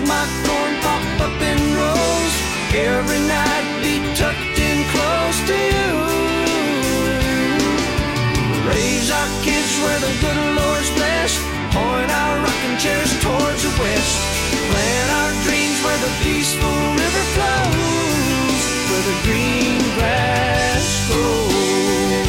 my corn pop up in rows. Every night be tucked in close to you. Raise our kids where the good Lord's blessed. Point our rocking chairs towards the west. Plant our dreams where the peaceful river flows, where the green grass grows.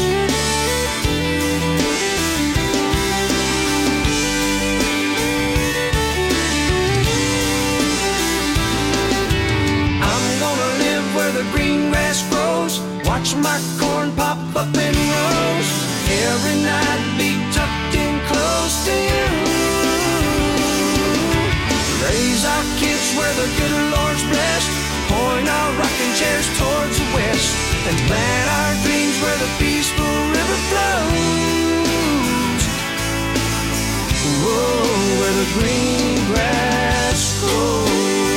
I'm gonna live where the green grass grows. Watch my corn pop up in rows. Every night be tucked in close to you. Raise our kids where the good Lord's blessed. Point our rocking chairs towards the west. And plant our dreams where the peaceful river flows. Whoa, where the green grass grows.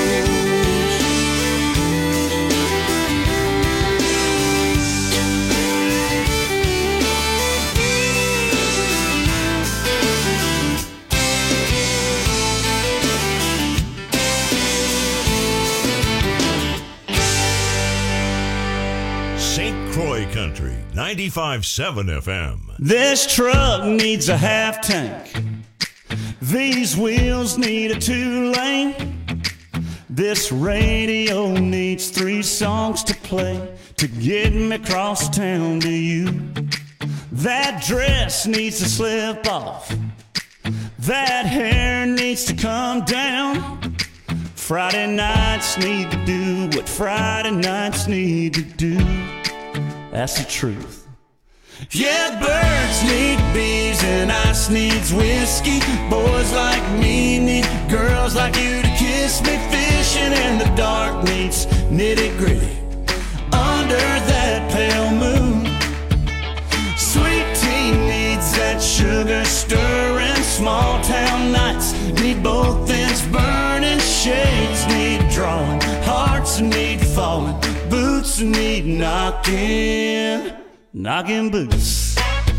Croy Country, 95.7 FM. This truck needs a half tank. These wheels need a 2-lane. This radio needs 3 songs to play to get me across town to you. That dress needs to slip off. That hair needs to come down. Friday nights need to do what Friday nights need to do. That's the truth. Yeah, birds need bees and ice needs whiskey. Boys like me need girls like you to kiss me. Fishing in the dark needs nitty-gritty under that pale moon. Sweet tea needs that sugar stirring. Small town nights need both ends burning. Shades need drawing, hearts need falling. Boots need knocking, knocking boots,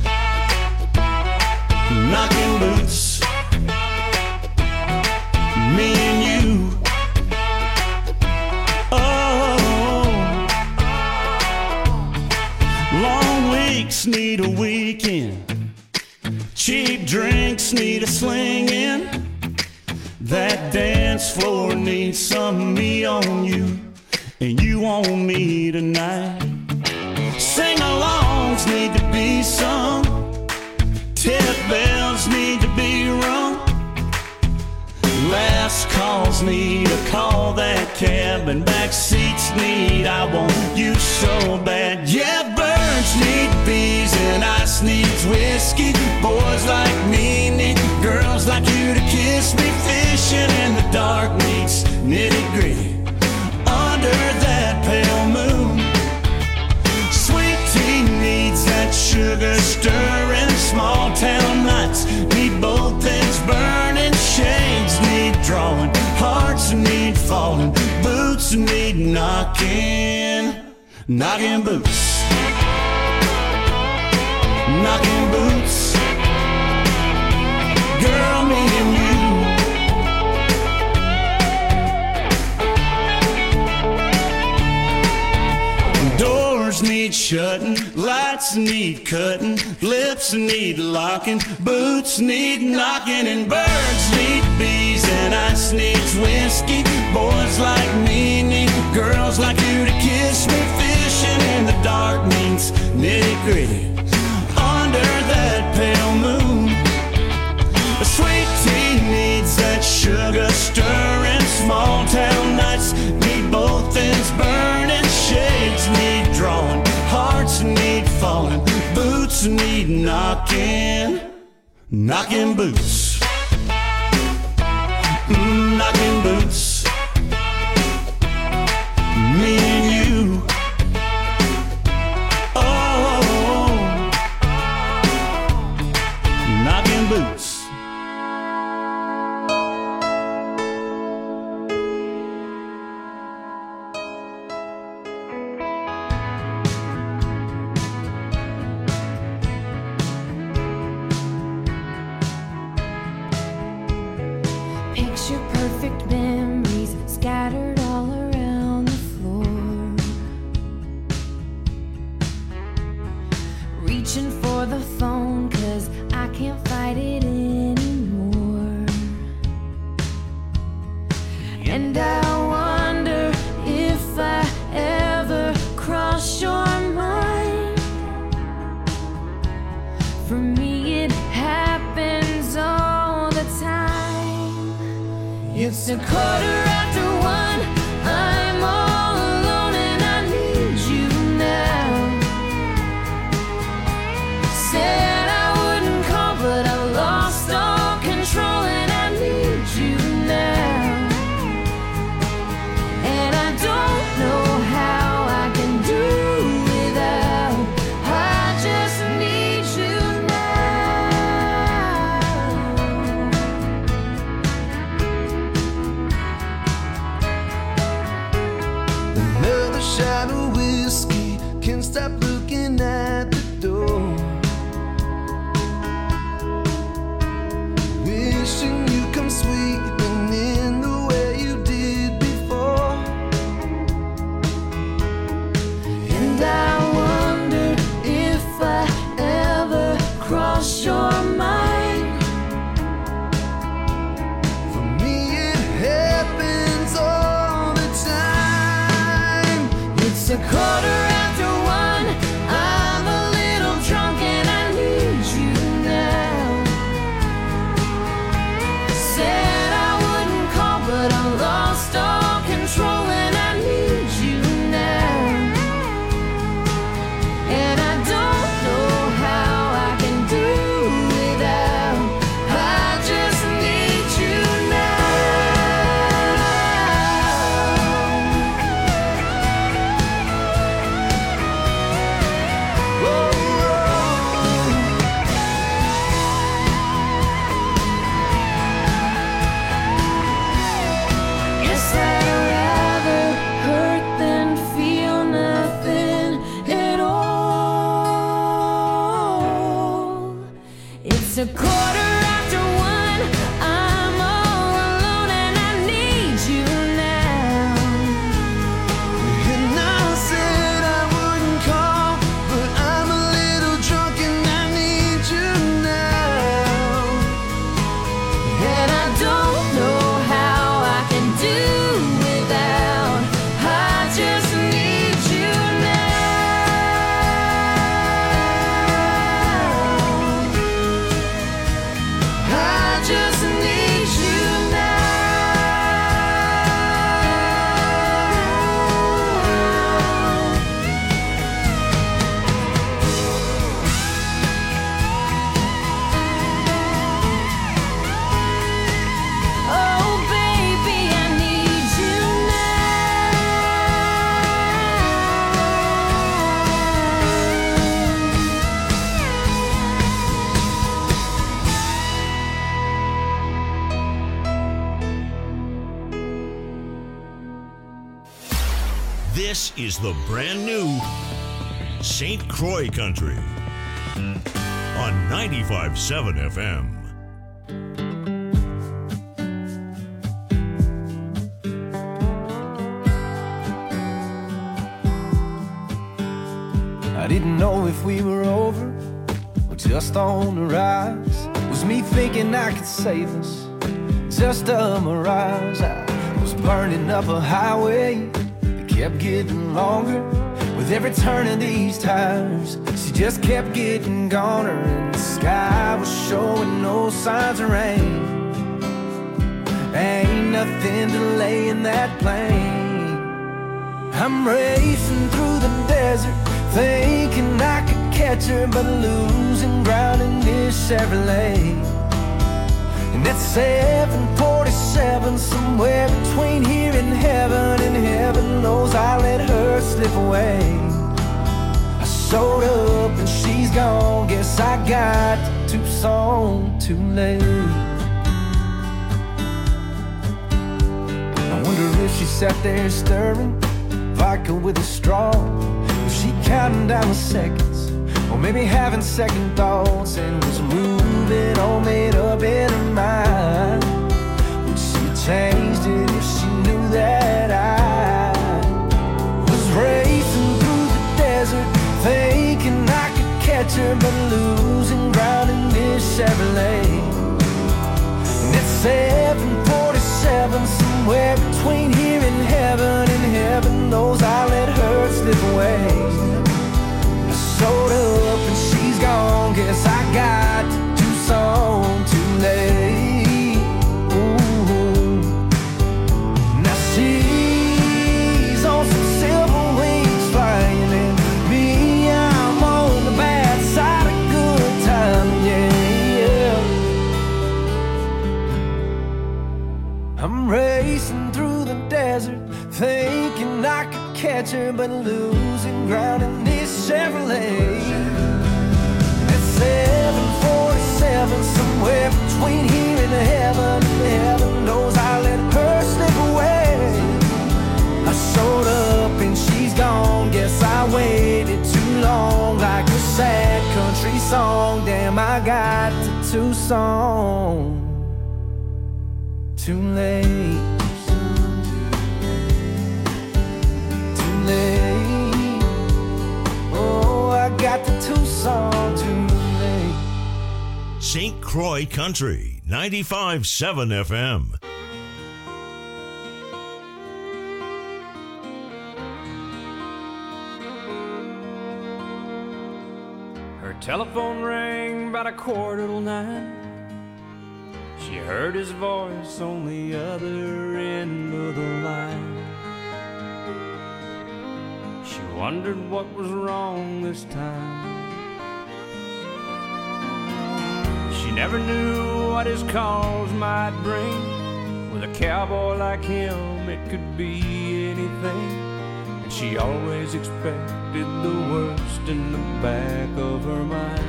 knocking boots. Me and you. Oh, long weeks need a weekend. Cheap drinks need a sling-in. That dance floor needs some of me on you. And you on me tonight. Sing-alongs need to be sung. Tip bells need to be rung. Last calls need a call. That cab and back seats need I want you so bad. Yeah, birds need bees and ice needs whiskey. Boys like me need girls like you to kiss me. Fishing in the dark needs nitty-gritty under that pale moon. Sweet tea needs that sugar stirring. Small town nights need both ends burning. Shades need drawing, hearts need falling. Boots need knocking, knocking boots, knocking boots. Girl, me and you. Doors need shutting, lights need cutting, lips need locking, boots need knocking, and birds need bees and ice needs whiskey. Boys like me need girls like you to kiss me. Fishing in the dark needs nitty-gritty under that pale moon. A sweet tea needs that sugar stirring. Small town nights need both ends burning. Shades need drawing, hearts need falling. Boots need knocking, knocking boots, knocking boots. Me and you. Oh, knocking boots. Picture perfect men me it happens all the time. It's 1:15, I'm all alone and I need you now. Said I wouldn't call, but I've lost all control and I need you now. And I don't know how I can do without. I just need you now. Another shot of whiskey, can't stop looking at the door. Wishing you come sweeping in the way you did before. And I wonder if I ever cross your mind. For me it happens all the time. It's 1:15, I'm a little drunk and I need you now. Said I wouldn't call, but I lost all control and I need you now. And I don't know how I can do without. I just need you now. Guess I'd rather hurt than feel nothing at all. It's 1:15, I'm all alone and I need you now. And I said I wouldn't call, but I'm a little drunk and I need you now. And I don't know how I can do without. I just need you now. I just need you now. Oh, baby, I need you This is the brand new St. Croix Country on 95.7 FM. I didn't know if we were over or just on the rise. Was me thinking I could save us just a mirage? I was burning up a highway that kept getting longer with every turn of these tires. She just kept getting goner, and the sky was showing no signs of rain. Ain't nothing delaying that plane. I'm racing through the desert, thinking I could catch her, but losing ground in this Chevrolet. And at 7:47, somewhere between here and heaven knows I let her slip away. I showed up and she's gone, guess I got to Tucson too late. I wonder if she sat there stirring vodka with a straw. Was she counting down the seconds, or maybe having second thoughts, and was moving all made up in her mind? Would she have changed it if she knew that I was racing through the desert, thinking I could catch her, but losing ground in this Chevrolet? And at 7:47, somewhere between here and heaven knows I let her slip away. I showed up and she's gone, guess I got adventure, but losing ground in this Chevrolet. At 747, somewhere between here and heaven knows I let her slip away. I showed up and she's gone. Guess I waited too long, like a sad country song. Damn, I got to Tucson too late. Too late. Oh, I got to Tucson too late. St. Croix Country, 95.7 FM. Her telephone rang about 8:45. She heard his voice on the other end of the line. She wondered what was wrong this time. She never knew what his calls might bring. With a cowboy like him, it could be anything. And she always expected the worst in the back of her mind.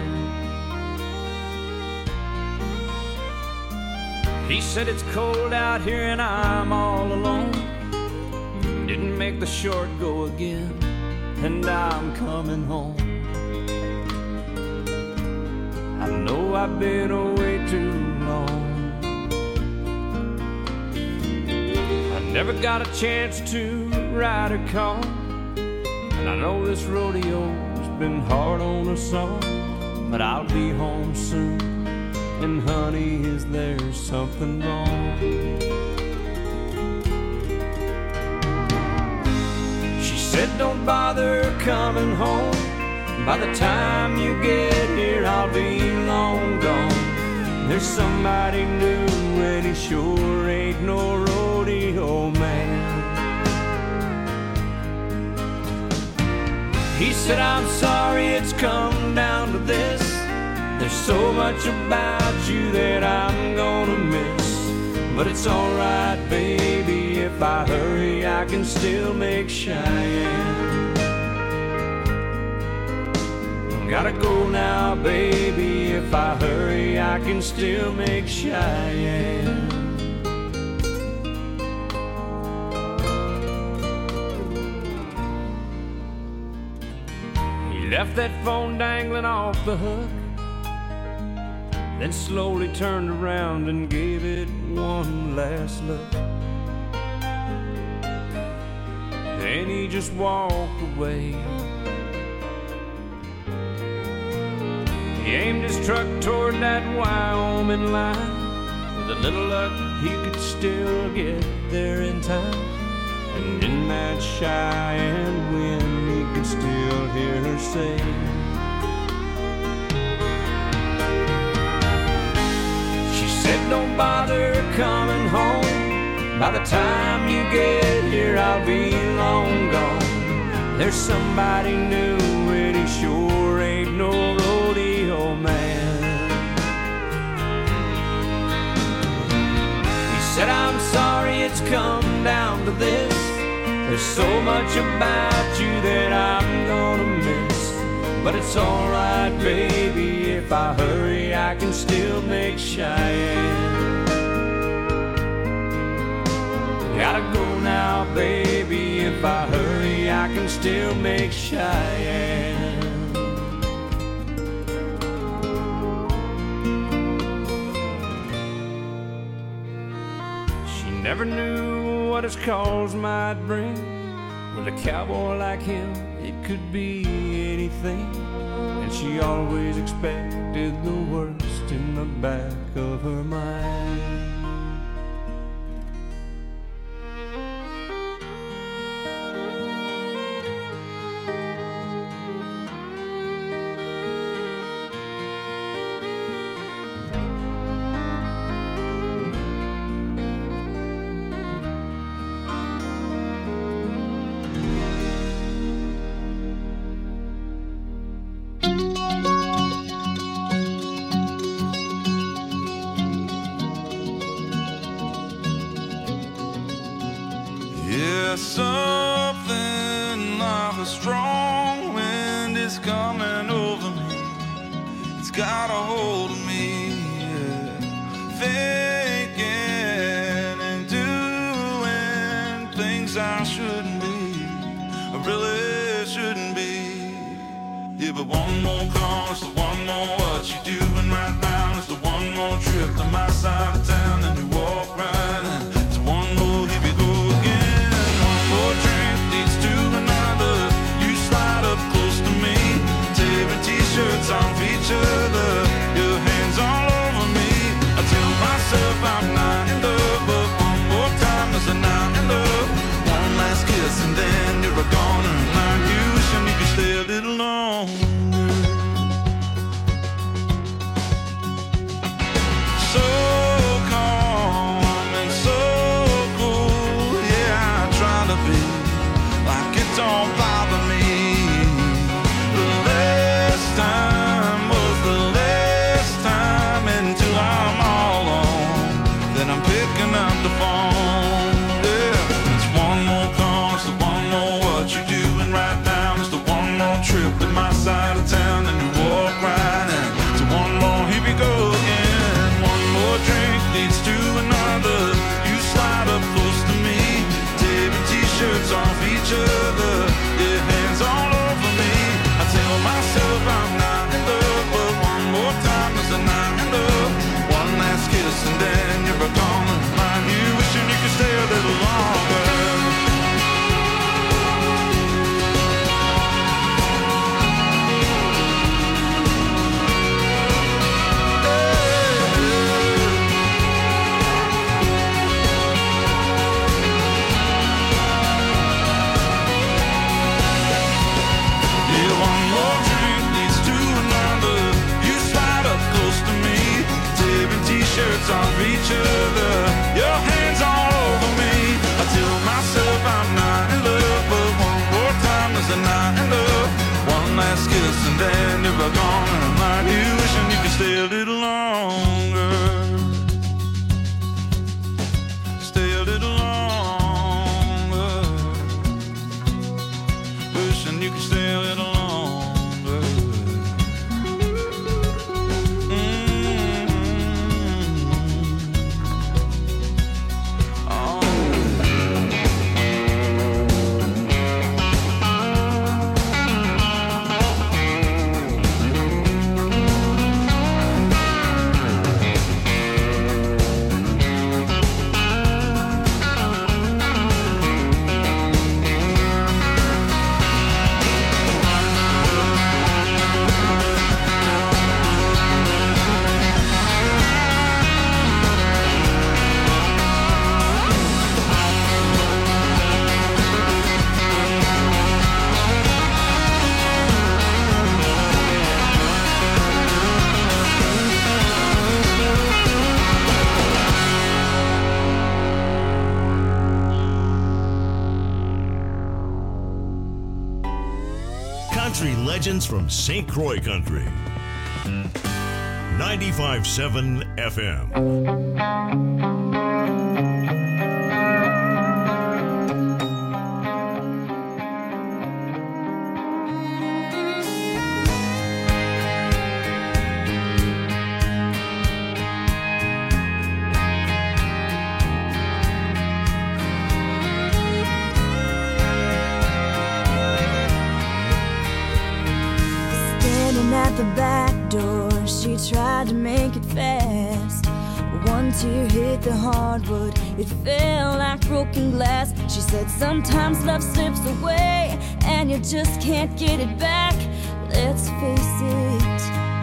He said it's cold out here and I'm all alone. Didn't make the short go again, and I'm coming home. I know I've been away too long. I never got a chance to ride a car, and I know this rodeo's been hard on us all. But I'll be home soon, and honey, is there something wrong? She said don't bother coming home. By the time you get here, I'll be long gone. There's somebody new, and he sure ain't no rodeo man. He said, I'm sorry it's come down to this. There's so much about you that I'm gonna miss. But it's alright, baby, if I hurry, I can still make Cheyenne. Gotta go now, baby, if I hurry, I can still make Cheyenne. He left that phone dangling off the hook, then slowly turned around and gave it one last look. Then he just walked away. He aimed his truck toward that Wyoming line. With a little luck, he could still get there in time. And in that Cheyenne wind, he could still hear her say, she said, don't bother coming home. By the time you get here, I'll be long gone. There's somebody new, and he sure ain't no rodeo man. He said, I'm sorry it's come down to this. There's so much about you that I'm gonna miss. But it's alright, baby, if I hurry, I can still make Cheyenne. Gotta go now, baby, if I hurry, I can still make Cheyenne. She never knew what his calls might bring. With a cowboy like him, it could be anything. And she always expected the worst in the back of her mind. Something a strong wind is coming over me. It's got a hold of me, yeah. Thinking and doing things I shouldn't be, I really shouldn't be. Yeah, but one more call is the one more what you doing right now. It's the one more trip to my side of town, and you walk right in. It's one more, here we go again. One more drink leads to another. You slide up close to me, tearing t-shirts off each other, your hands all over me. I tell myself I'm not in love, but one more time is a not in love. One last kiss and then you're a goner, like you wishing you could stay a little longer. So calm and so cool, yeah, I try to be like it don't bother me. The last time was the last time, until I'm all alone, then I'm picking up the phone. Yeah, it's one more call, it's the one more what you doing right now. It's the one more trip to my side of town, and you walk right in. It's one more, here we go again. One more drink leads to another. You slide up close to me, tearing t-shirts off each other, your hands all over me. I tell myself I'm not in love, but one more time is a not in love. One last kiss and then you're a goner, like you wishing you could stay a little longer. Shirts off each other, your hands all over me. I tell myself I'm not in love, but one more time is a not in love. One last kiss and then you're gone, and I'm like you wishing you could stay a little longer. Stay a little longer. Wishing you could stay a little longer. Country legends from St. Croix Country. 95.7 FM. At the back door, she tried to make it fast. One tear hit the hardwood, it fell like broken glass. She said sometimes love slips away and you just can't get it back. Let's face it.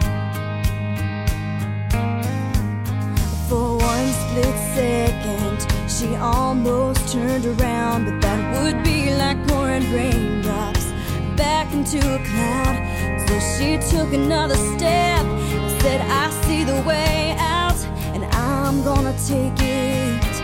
For one split second, she almost turned around, but that would be like pouring raindrops back into a cloud. So she took another step, said I see the way out, and I'm gonna take it.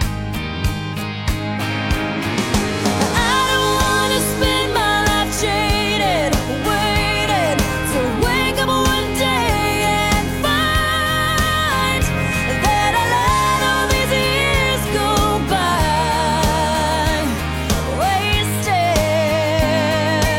I don't wanna spend my life jaded, waiting to wake up one day and find that I let all these years go by wasted.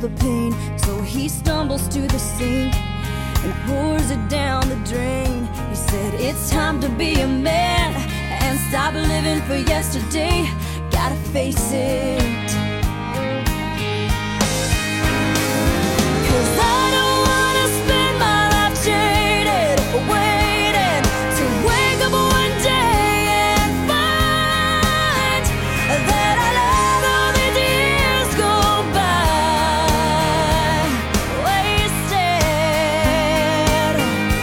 the pain. So he stumbles to the sink and pours it down the drain. He said, it's time to be a man and stop living for yesterday. Gotta face it, 'cause I don't wanna spend my life jaded, waiting to wake up one day and find that I let all these years go by wasted.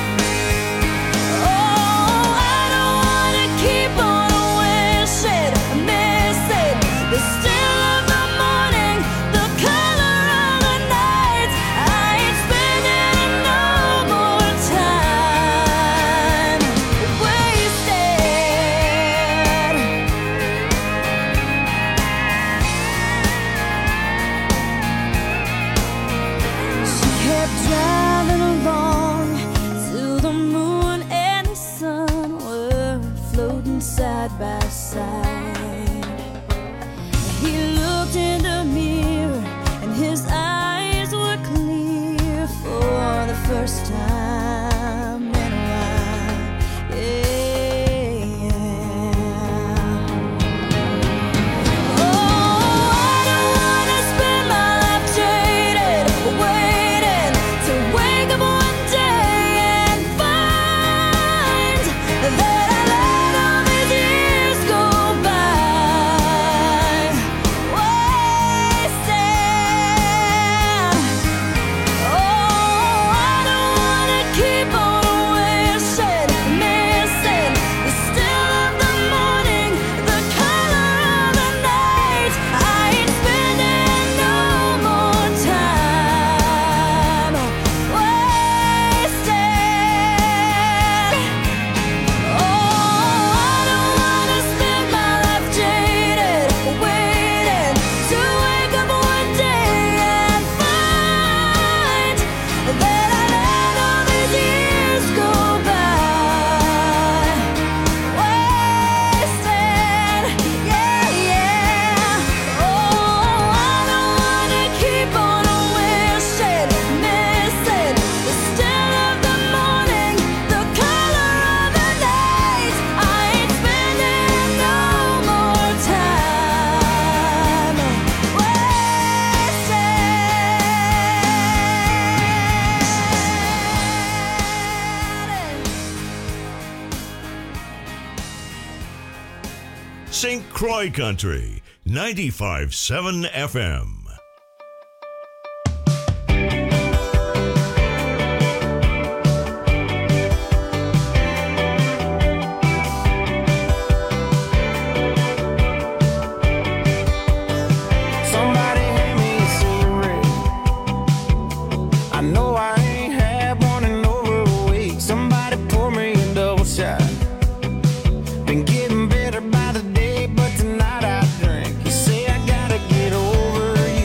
Oh, I don't wanna keep on wishing, missing the still of the morning, the color of the night. I ain't spending no more time wasted. She kept driving along till the moon and the sun were floating side by side. He looked in the mirror and his eyes were clear for the first time in a while. Yeah. Oh, I don't wanna spend my life jaded, waiting to wake up one day and find that I let all these years go by wasted. Oh, I don't wanna keep on wishing, missing the still of the morning, the color of the night. I ain't spending no more time wasted. Oh, I don't wanna spend my life jaded, waiting to wake up one day and find that I let all these years go by wasted. Yeah, yeah. Oh, I don't wanna keep on wishing, missing the still of the morning, the color of the night. I ain't spending no more time wasted. St. Croix Country, 95.7 FM. Somebody hand me a cigarette. I know I ain't had one in over a week. Somebody pour me a double shot. Been getting better by the day, but tonight I drink. You say I gotta get over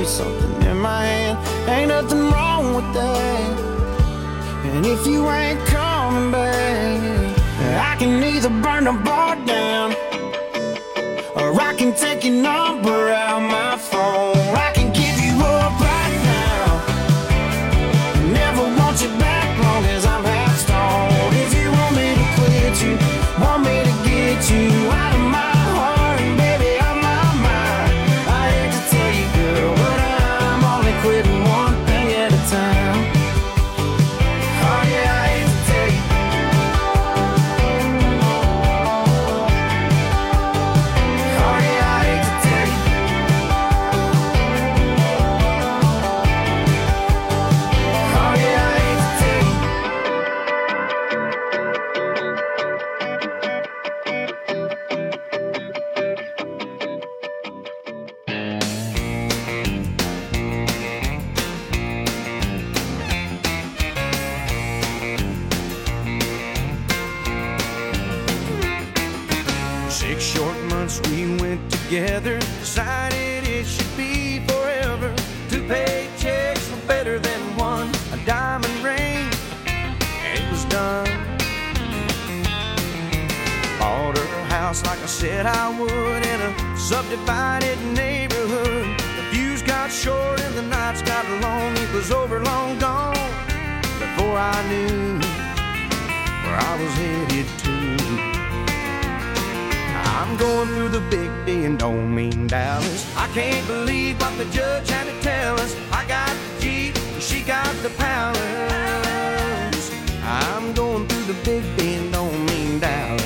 be something in my hand. Ain't nothing wrong with that. And if you ain't coming back, I can either burn the bar down, or I can take your number out my phone. I can give you up right now, never want you back long as I'm half stoned. If you want me to quit you, want me to get you out of my heart and baby out my mind, I hate to tell you girl, but I'm only quitting one thing at a time. Oh yeah, I hate to tell you. Oh yeah, I hate to tell you. Oh yeah, I hate to tell you. Six short months we went together, decided it should be forever. 2 paychecks were better than one, a diamond ring, and it was done. Bought her a house like I said I would, in a subdivided neighborhood. The views got short and the nights got long, it was over long gone before I knew where I was headed to. I'm going through the big D and don't mean Dallas. I can't believe what the judge had to tell us. I got the Jeep and she got the Palace. I'm going through the big D and don't mean Dallas.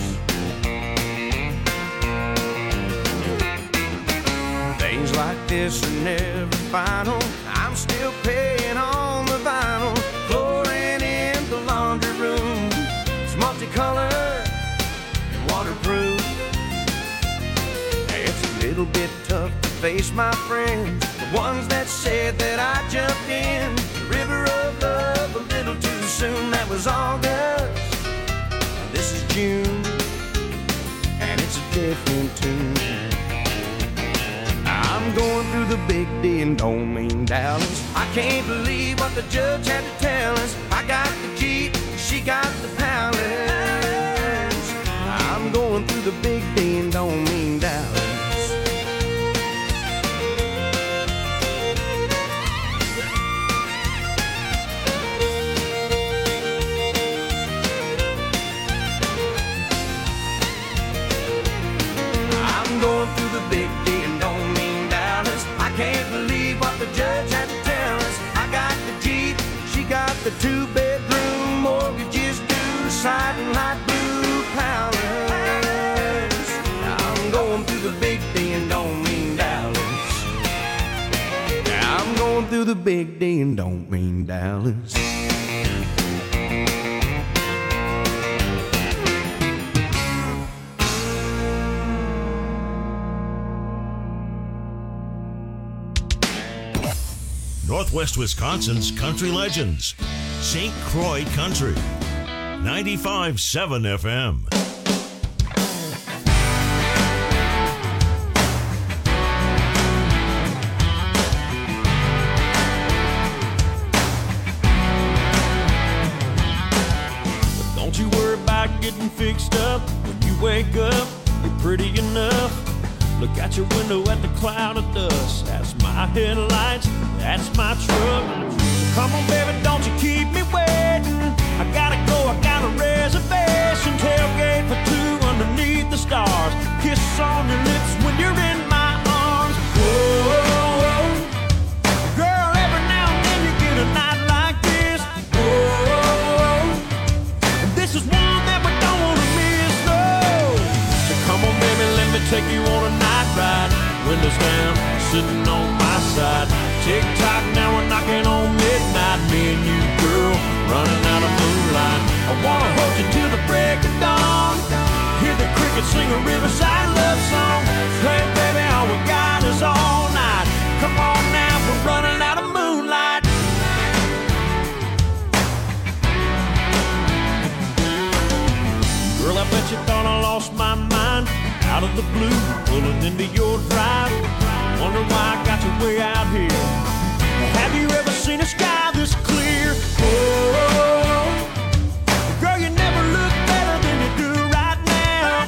Things like this are never final. I'm still paying on the vinyl. Flooring in the laundry room, it's multicolored and waterproof. It's a little bit tough to face my friends, the ones that said that I jumped in the river of love a little too soon. That was August, this is June, and it's a different tune. I'm going through the big D and don't mean Dallas. I can't believe what the judge had to tell us. I got the Jeep, she got the Palace. I'm going through the big D and don't mean Dallas. I'm going through the big D and don't mean Dallas. I can't believe what the judge had to tell us. I got the Jeep, she got the 2-bedroom, mortgages due, siding light blue Palace. I'm going through the big D and don't mean Dallas. I'm going through the big D and don't mean Dallas. Northwest Wisconsin's country legends. St. Croix Country. 95.7 FM. Don't you worry about getting fixed up. When you wake up, you're pretty enough. Look out your window at the cloud of dust. That's my headlights, that's my truck. Come on, baby, don't you keep me waiting. I gotta go, I got a reservation. Tailgate for 2 underneath the stars. Kiss on your lips when you're in my arms. Whoa, girl, every now and then you get a night like this. Whoa, and this is one that we don't wanna miss, no. So come on, baby, let me take you on a night ride. Windows down, sitting on my side. Tick-tock, now we're knocking on midnight. Me and you, girl, running out of moonlight. I wanna hold you till the break of dawn. Hear the crickets sing a riverside love song. Hey, baby, all we got is all night. Come on now, we're running out of moonlight. Girl, I bet you thought I lost my mind. Out of the blue, pulling into your drive. Wonder why I got you way out here. Have you ever seen a sky this clear? Oh, girl, you never look better than you do right now.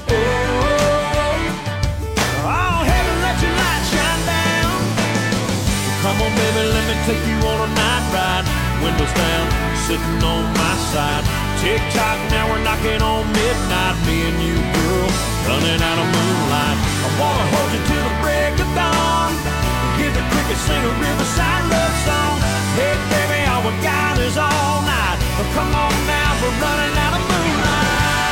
Oh, heaven, let your light shine down. Come on, baby, let me take you on a night ride. Windows down, sitting on my side. Tick-tock, now we're knocking on midnight. Me and you, girl, running out of moonlight. I wanna hold you till the break of dawn. Hear the crickets sing a riverside love song. Hey, baby, all we got is all night. But come on now, we're running out of moonlight.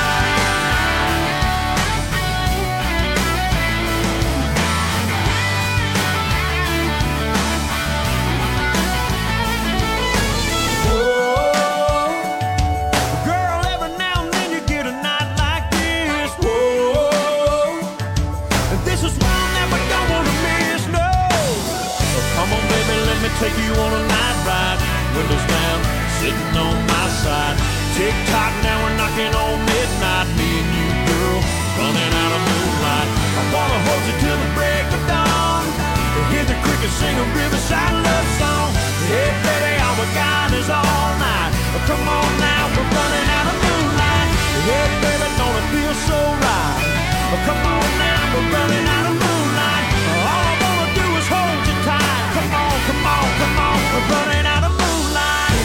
Take you on a night ride, windows down, sitting on my side. Tick-tock, now we're knocking on midnight. Me and you, girl, running out of moonlight. I wanna hold you till the break of dawn. Hear the crickets sing a riverside love song. Hey, baby, all we got is all night. Come on now, we're running out of moonlight. Hey, baby, don't it feel so right? Come on now, we're running out of moonlight. All I wanna do is hold you tight. Come on, come on, come on, we're running out of moonlight.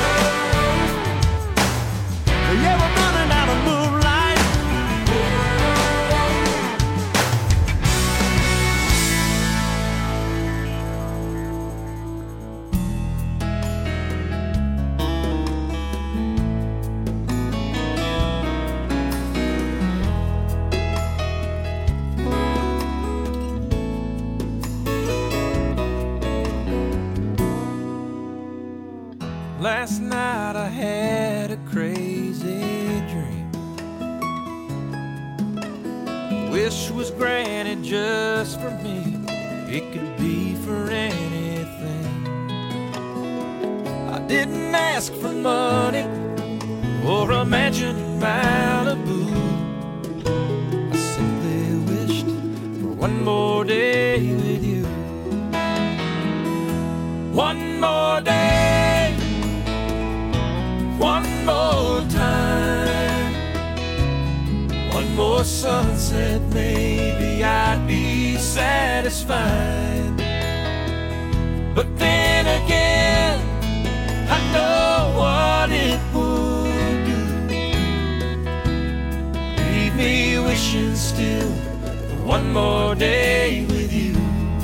Yeah, we're running out of moonlight. Last night I had a crazy dream. Wish was granted just for me. It could be for anything. I didn't ask for money or a mansion in Malibu. I simply wished for one more day with you. One more day, one more time, one more sunset, maybe I'd be satisfied. But then again, I know what it would do. Leave me wishing still for one more day with you.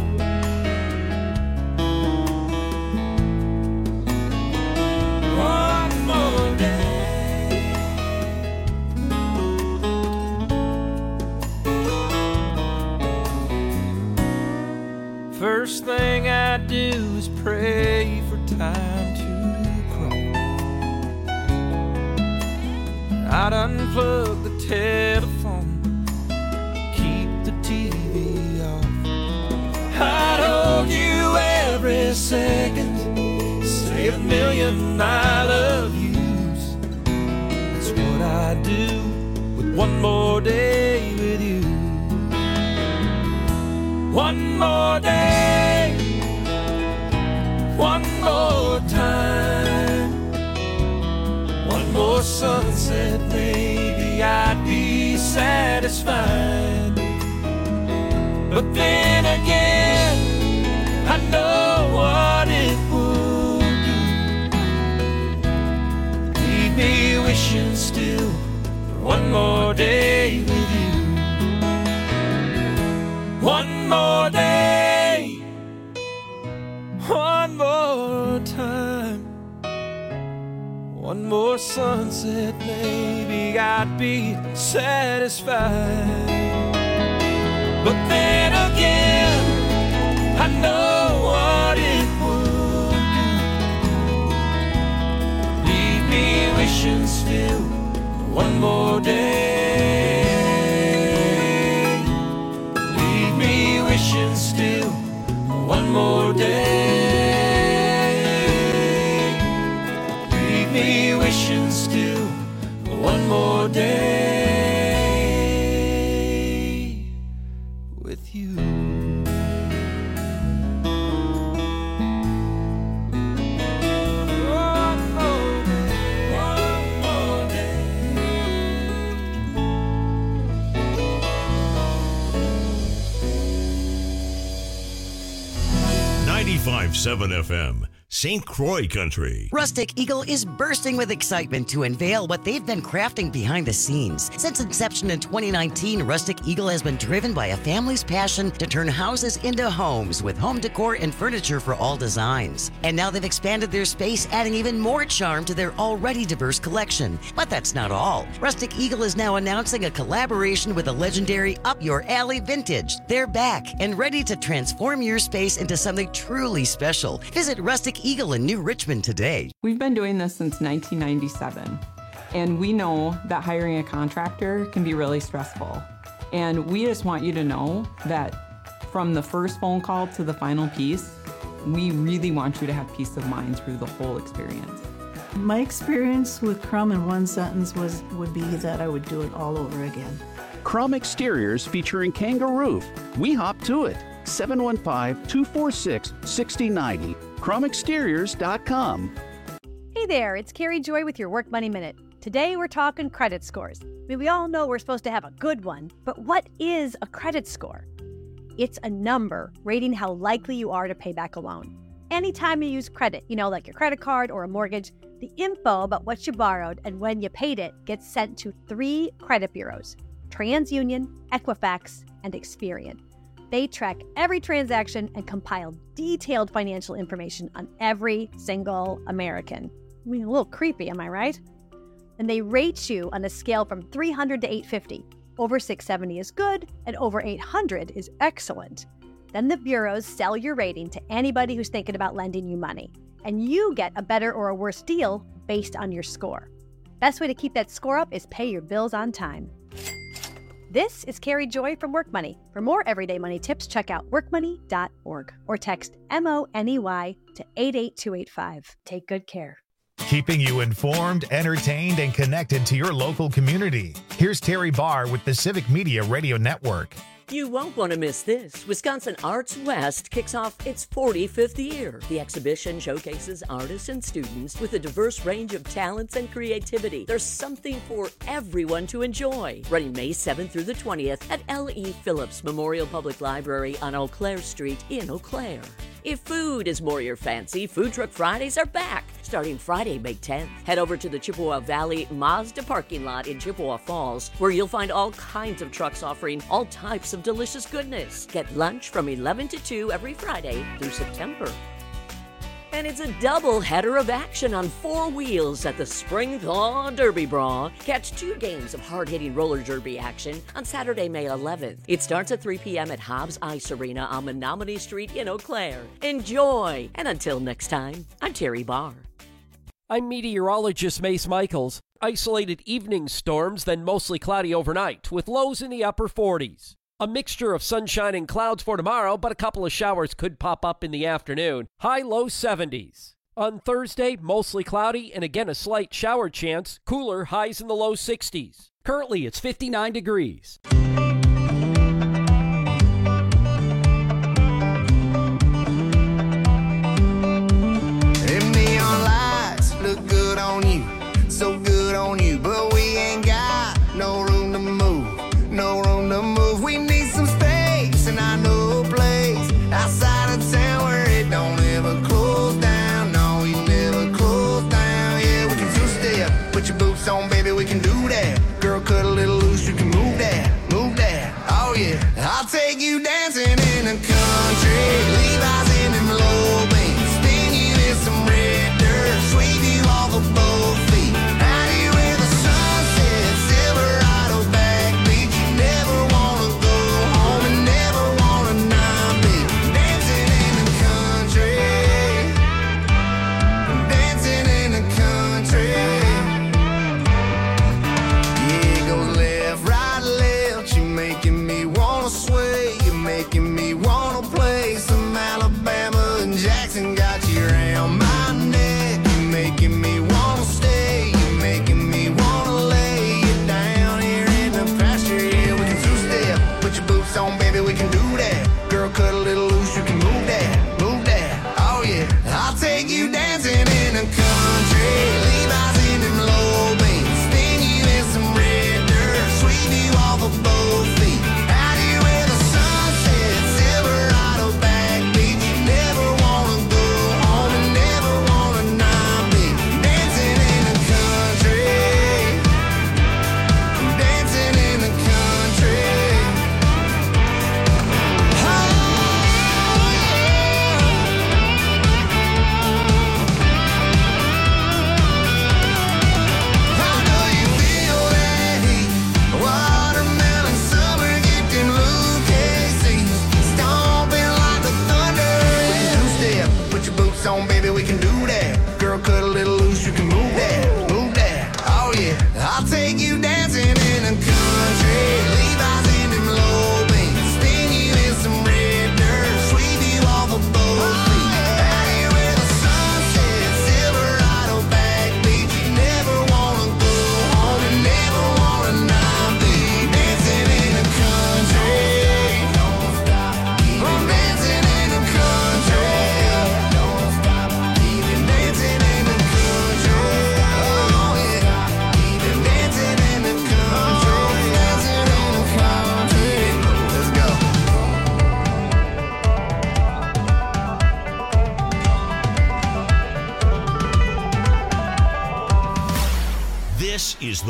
First thing I do is pray for time to crawl. I'd unplug the telephone, keep the TV off. I'd hold you every second, say a million I love yous. That's what I do with one more day with you. One more day, one more time, one more sunset, maybe I'd be satisfied. But then again, I know what it would do. Leave me wishing still for one more day with you. One more day, one more time, one more sunset, maybe I'd be satisfied. But then again, I know what it would do. Leave me wishing still for one more day. Wishing still one more day. Leave me wishing still one more day with you. 95.7 FM, St. Croix Country. Rustic Eagle is bursting with excitement to unveil what they've been crafting behind the scenes. Since inception in 2019, Rustic Eagle has been driven by a family's passion to turn houses into homes with home decor and furniture for all designs. And now they've expanded their space, adding even more charm to their already diverse collection. But that's not all. Rustic Eagle is now announcing a collaboration with the legendary Up Your Alley Vintage. They're back and ready to transform your space into something truly special. Visit Rustic Eagle in New Richmond today. We've been doing this since 1997, and we know that hiring a contractor can be really stressful. And we just want you to know that from the first phone call to the final piece, we really want you to have peace of mind through the whole experience. My experience with Crum in one sentence would be that I would do it all over again. Crum Exteriors featuring Kangaroo. We hop to it. 715-246-6090. CrumExteriors.com. Hey there, it's Carrie Joy with your Work Money Minute. Today we're talking credit scores. I mean, we all know we're supposed to have a good one, but what is a credit score? It's a number rating how likely you are to pay back a loan. Anytime you use credit, like your credit card or a mortgage, the info about what you borrowed and when you paid it gets sent to 3 credit bureaus: TransUnion, Equifax, and Experian. They track every transaction and compile detailed financial information on every single American. I mean, a little creepy, am I right? And they rate you on a scale from 300 to 850. Over 670 is good, and over 800 is excellent. Then the bureaus sell your rating to anybody who's thinking about lending you money, and you get a better or a worse deal based on your score. Best way to keep that score up is pay your bills on time. This is Carrie Joy from Work Money. For more everyday money tips, check out workmoney.org or text MONEY to 88285. Take good care. Keeping you informed, entertained, and connected to your local community. Here's Terry Barr with the Civic Media Radio Network. You won't want to miss this. Wisconsin Arts West kicks off its 45th year. The exhibition showcases artists and students with a diverse range of talents and creativity. There's something for everyone to enjoy. Running May 7th through the 20th at L.E. Phillips Memorial Public Library on Eau Claire Street in Eau Claire. If food is more your fancy, Food Truck Fridays are back, starting Friday, May 10th. Head over to the Chippewa Valley Mazda parking lot in Chippewa Falls, where you'll find all kinds of trucks offering all types of delicious goodness. Get lunch from 11 to 2 every Friday through September. And it's a double header of action on 4 wheels at the Spring Thaw Derby Brawl. Catch 2 games of hard-hitting roller derby action on Saturday, May 11th. It starts at 3 p.m. at Hobbs Ice Arena on Menominee Street in Eau Claire. Enjoy! And until next time, I'm Terry Barr. I'm meteorologist Mace Michaels. Isolated evening storms, then mostly cloudy overnight, with lows in the upper 40s. A mixture of sunshine and clouds for tomorrow, but a couple of showers could pop up in the afternoon. High-low 70s. On Thursday, mostly cloudy and again a slight shower chance. Cooler, highs in the low 60s. Currently, it's 59 degrees. Them neon lights look good on you, so good on you, but we ain't got no room to move, no room to move. We need some space, and I know a place outside of town where it don't ever close down. No, we never close down. Yeah, we can two-step, put your boots on, baby, we can do that. Girl, cut a little loose, you can move that, move that. Oh yeah, I'll take you dancing in the country, Levi's in them low beams, spin you in some red dirt, sweep you off of both feet. Out here where the sun sets, Silverado back beach. You never wanna go home and never wanna not be dancing in the country, dancing in the country. Yeah, it goes left, right, left. You're making me wanna sway. You're making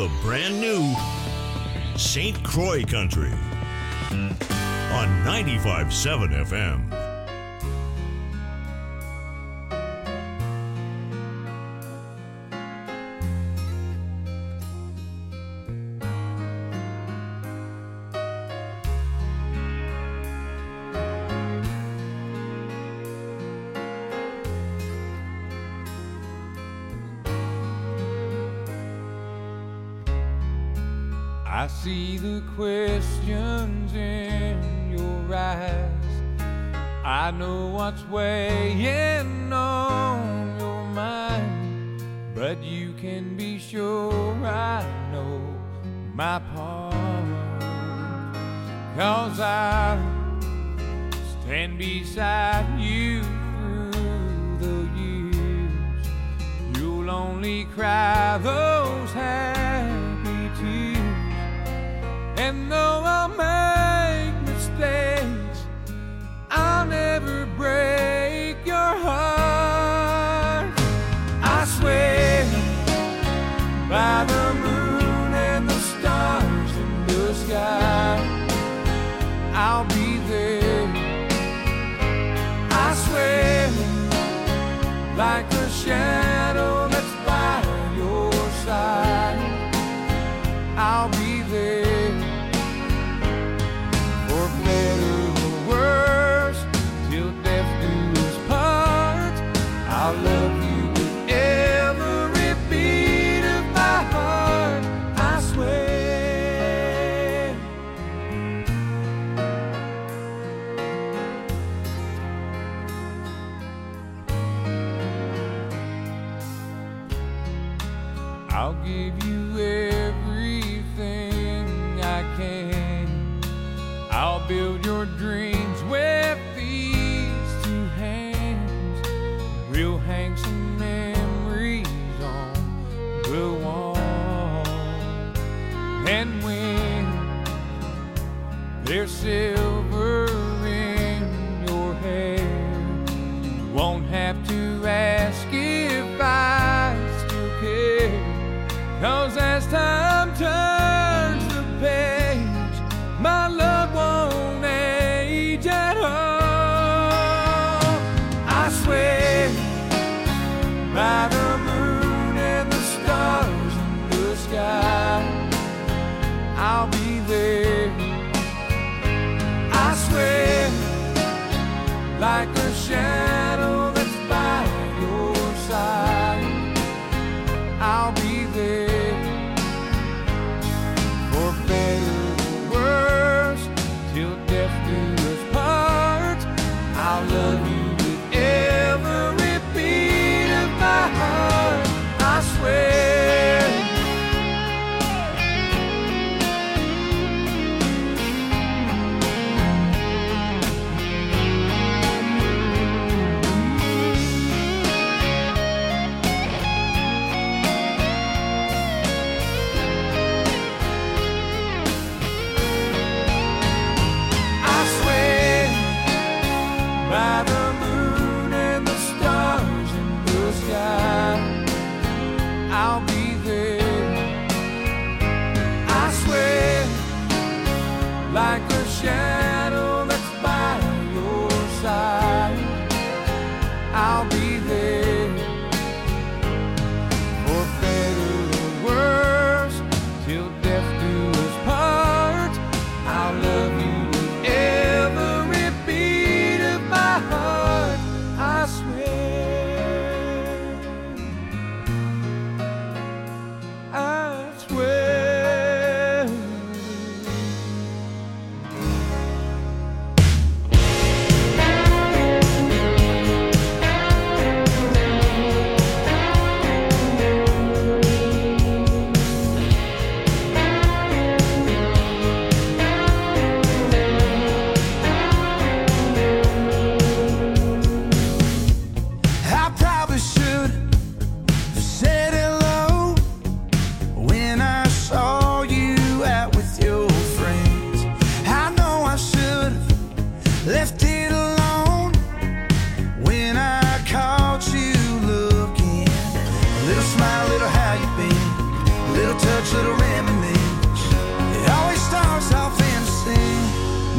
the brand new St. Croix Country on 95.7 FM. I see the questions in your eyes. I know what's weighing on your mind, but you can be sure I know my part. 'Cause I stand beside you through the years. You'll only cry those happy tears. And though I'll make mistakes, I'll never break your heart. I swear by the moon and the stars in the sky, I'll be there. I swear like a shadow that's by your side, I'll be there. For better or worse, till death do us part, I'll love you with every beat of my heart, I swear. I'll give you everything I can. I'll build your dreams with these two hands. We'll hang some memories on the wall. And when there's silver in your hair, you won't have to ask if I still care. 'Cause as time turns the page, my love won't age at all. I swear by the moon and the stars in the sky, I'll be there. I swear like a shadow that's by your side, I'll be there. For better or worse, till death do us part, I'll love you with every beat of my heart, I swear. By the moon and the stars in the sky, I'll be there. I swear like a shadow that's by your side, I'll be there. For better or worse, till death do us part, I'll love you with every beat of my heart, I swear. I swear.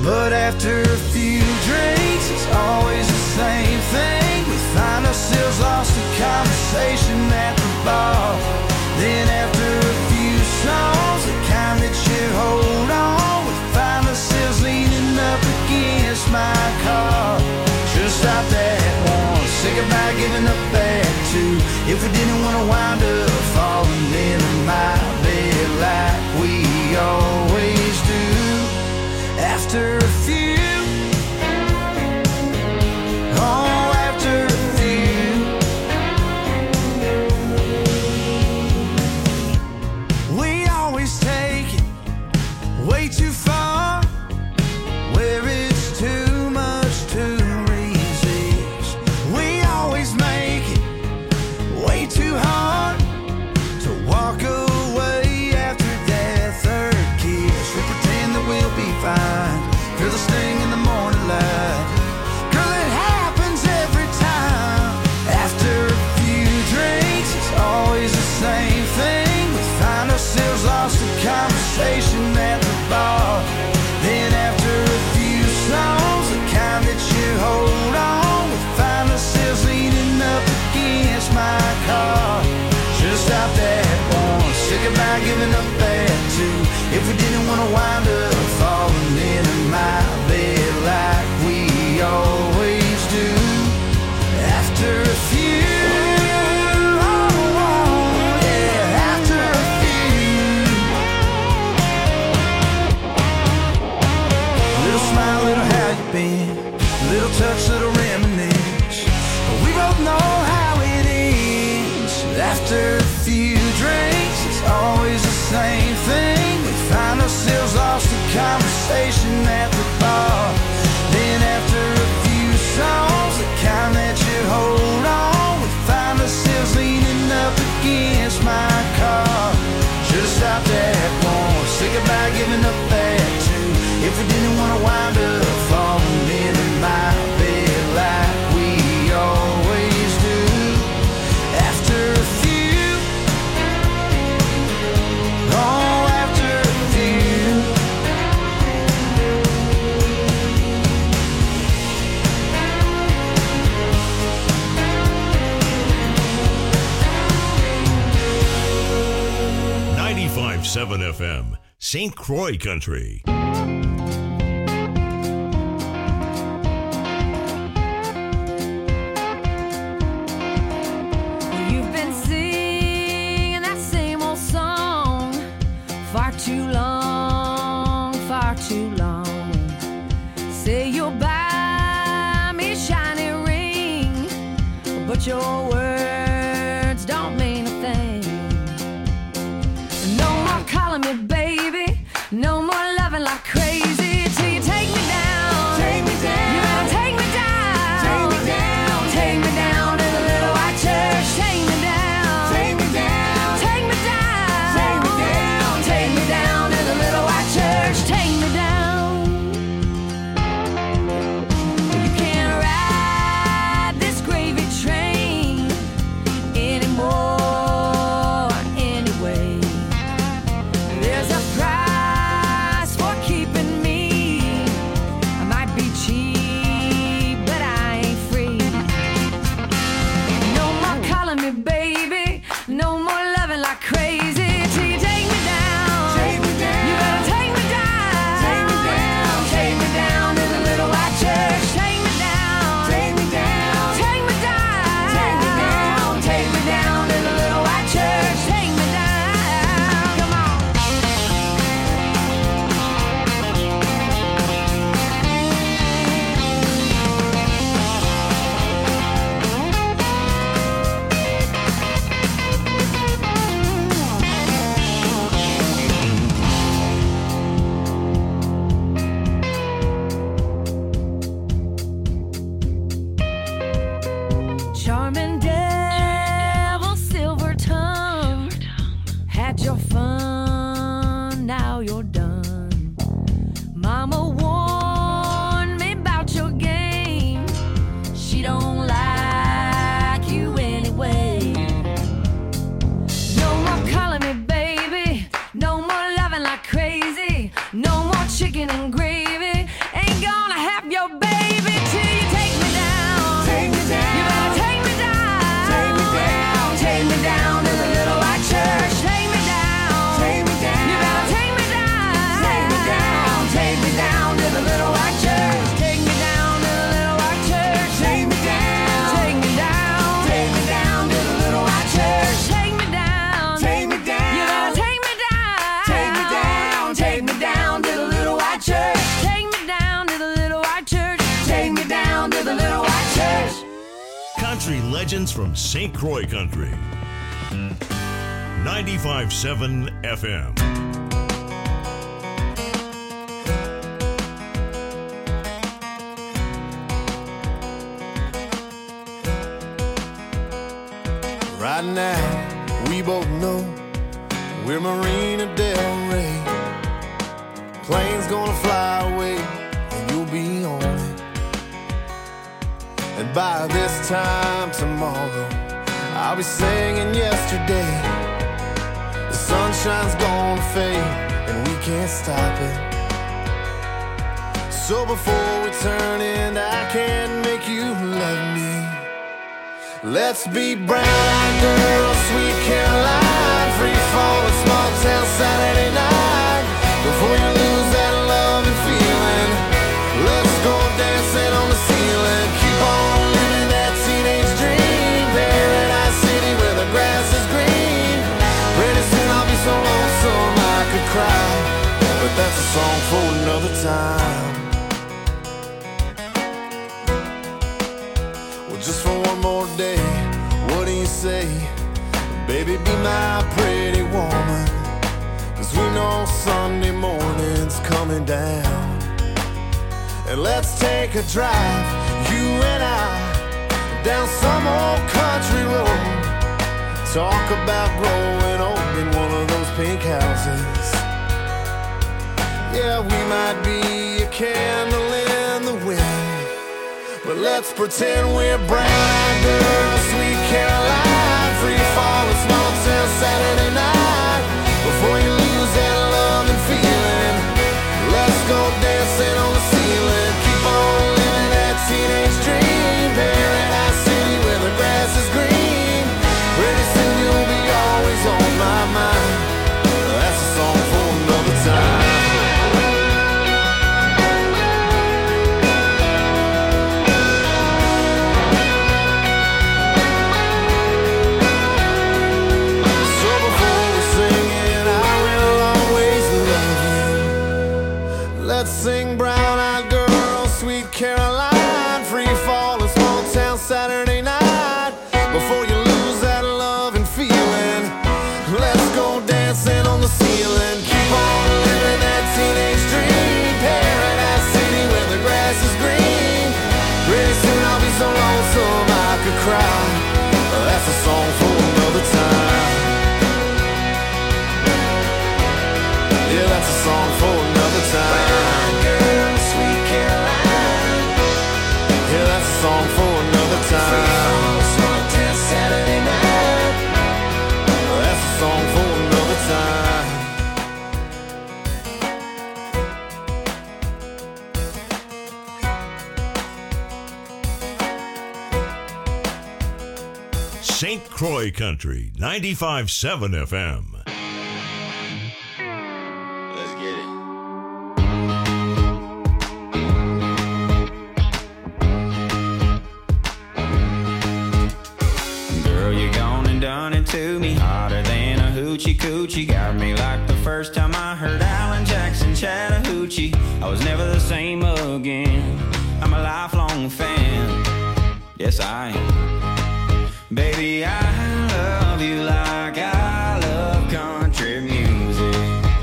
But after a few drinks, it's always the same thing. We find ourselves lost in conversation at the bar. Then after a few songs, the kind that you hold on, we find ourselves leaning up against my car. Should've stopped at one, say goodbye, giving up at two. If we didn't want to wind up falling into my bed like we always do. After a few, oh, after a few, we always take it way too far, where it's too much to resist. We always make it way too hard to walk away after that third kiss. We pretend that we'll be fine, feel the sting in the morning light. Girl, it happens every time. After a few drinks, it's always the same thing. We find ourselves lost in conversation at the bar. Then after a few songs, the kind that you hold on, we find ourselves leaning up against my car. Should've stopped at one, say goodbye, giving up at two. If we didn't want to wind up falling into my bed like we always do. After a few, oh, yeah, after a few. Little smile, little how you been, little touch, little reminisce. But we both know how it ends. After a few drinks, it's always the same thing. We find ourselves lost in conversation at the bar. Then after a few songs, the kind that you hold on, we find ourselves leaning up against my car. Should've stopped at one, say goodbye, giving up at two. If we didn't want to wind up falling into my bed like we always do. After a few, oh, after a few. .7 FM, St. Croix Country. You've been singing that same old song far too long, far too long. Say you'll buy me a shiny ring, but your words don't mean a thing. No more calling me baby, no more loving like crazy, till you take me down. Take me down. You better take me down. Take me down. Take me down to the little white church. Take me down. Take me down. Take me down. Take me down. Take me down to the little white church. Take me down. You can't ride this gravy train country legends from St. Croix Country. 95.7 FM. Right now, we both know we're Marina Del Rey. Plane's gonna fly away, and you'll be on it. And by this time tomorrow, I'll be singing yesterday. The sunshine's gonna fade, and we can't stop it. So before we turn in, I can't make you love me. Let's be brown girls, sweet Caroline, free falling small town Saturday night. Before you lose that love and feeling, let's go dancing on the ceiling. Keep on living that teenage dream, Paradise City where the grass is green. Pretty soon I'll be so lonesome I could cry, but that's a song for another time. Well, just for one more day, what do you say? Baby, be my pretty woman, 'cause we know Sunday morning's coming down. And let's take a drive, you and I, down some old country road. Talk about growing old in one of those pink houses. Yeah, we might be a candle in the wind, but let's pretend we're brown-eyed girls, sweet Caroline, free falling small town Saturday night. Before you lose that love and feeling, let's go dancing on the ceiling. Keep on living that teenage dream, Paradise City where the grass is green. Pretty soon you'll be always on my mind. That's a song for another time. Let's sing brown-eyed girl, sweet Caroline, free falling small town Saturday night. Before you lose that love and feeling, let's go dancing on the ceiling. Keep on living that teenage dream, Paradise City where the grass is green. Pretty soon I'll be so lonesome I could cry. That's a song for another time. Yeah, that's a song for another time. Girl, sweet Caroline. Yeah, that's a song for another time. Small town Saturday night. That's a song for another time. St. Croix Country, 95.7 FM. To me, hotter than a hoochie coochie. Got me like the first time I heard Alan Jackson Chattahoochee. I was never the same again. I'm a lifelong fan. Yes, I am. Baby, I love you like I love country music.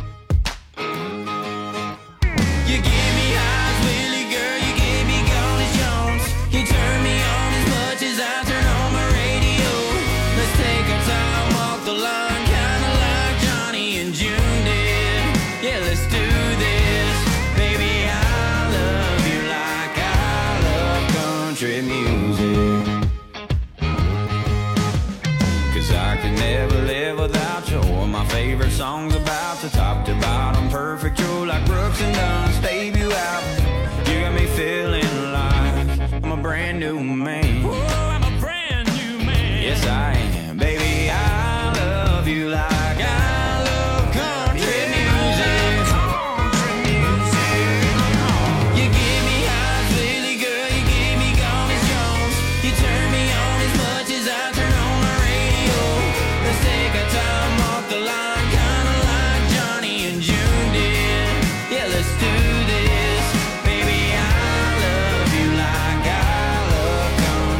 You give me highs, Willie, girl. You gave me Gone as Jones. You turn me on as much as I turn on my radio. Let's take our time, walk the line, kinda like Johnny and June did. Yeah, let's do this. Baby, I love you like I love country music. 'Cause I could never live without you. My favorite songs about the top to bottom, perfect, true like Brooks and Dunn's debut album. You got me feeling like I'm a brand new man. Ooh, I'm a brand new man. Yes, I am. Baby, I love you like I love country music. Country music. You give me highs, Lily girl. You give me Gone as Jones. You turn me on as much as I turn on my radio. Let's take our time, walk the line, kinda like Johnny and June did. Yeah, let's do this. Baby, I love you like I love country.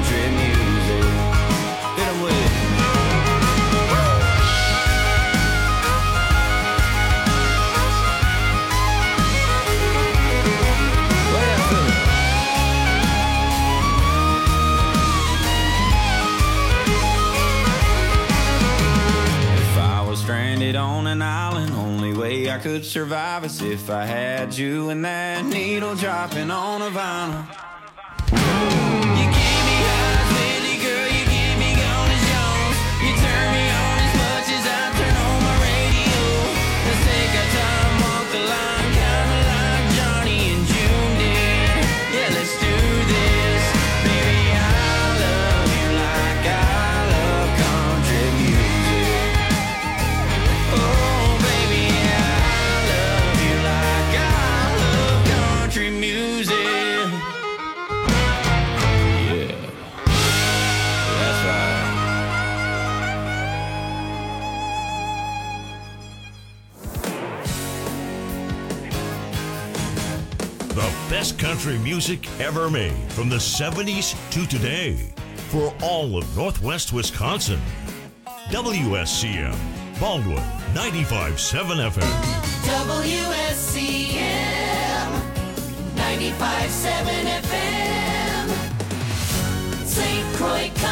I could survive as if I had you and that needle dropping on a vinyl. You keep me high, steady, girl, you keep me gone as Jones. You turn me on as much as I turn on my radio. Let's take our time, walk the line, kinda like Johnny and June did. Yeah, let's do this. Baby, I love you like I love country music. Oh, baby, I love you like I love country music. Yeah, that's right. The best country music ever made from the 70s to today for all of Northwest Wisconsin. WSCM, Baldwin, 95.7 FM. WSCM 95.7 FM, St. Croix Country.